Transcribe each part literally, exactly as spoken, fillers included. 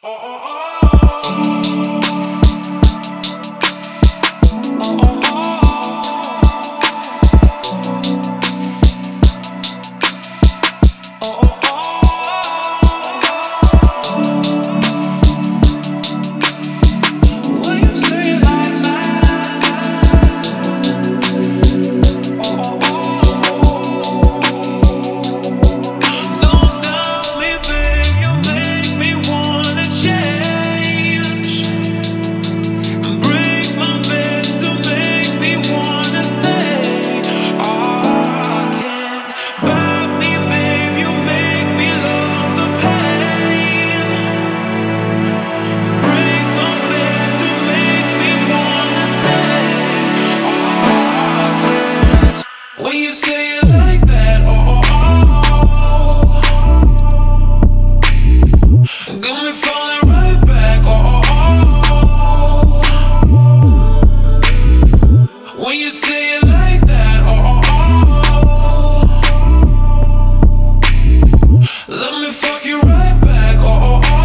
When you say it like that, oh, oh, oh, got me falling right back, oh, oh, oh. When you say it like that, oh, oh, oh, let me fuck you right back, oh, oh, oh.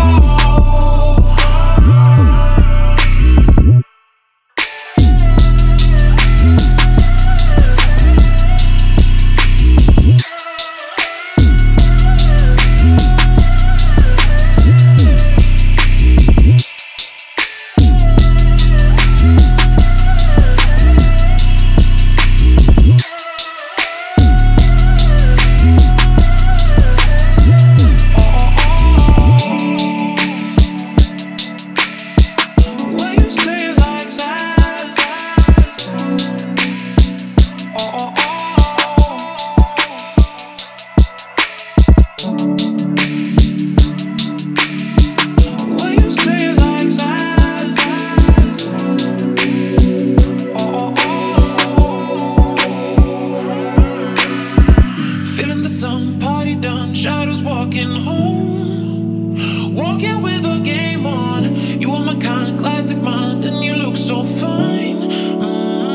Some party done, shadows walking home, walking with a game on. You are my kind, classic mind, and you look so fine.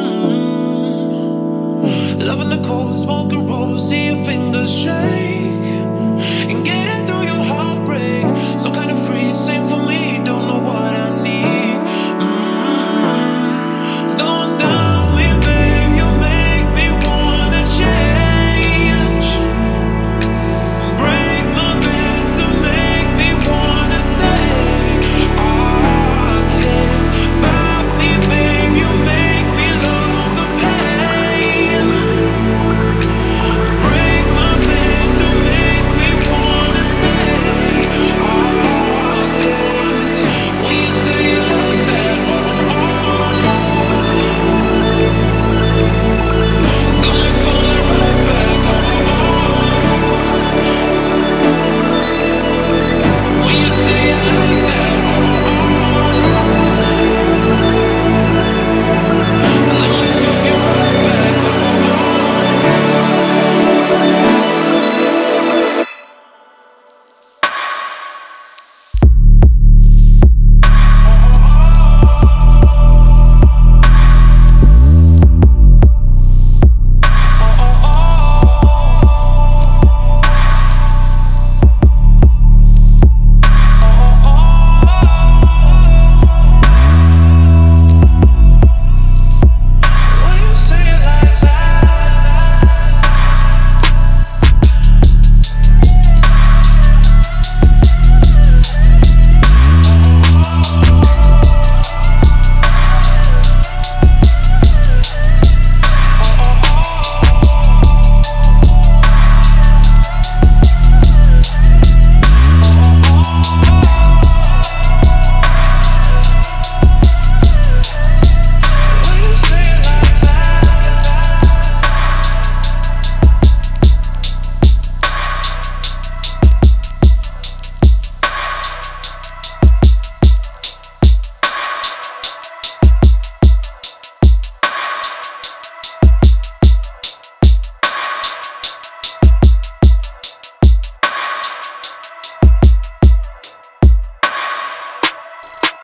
Mm-hmm. Loving the cold, smoking rose, see your fingers shake.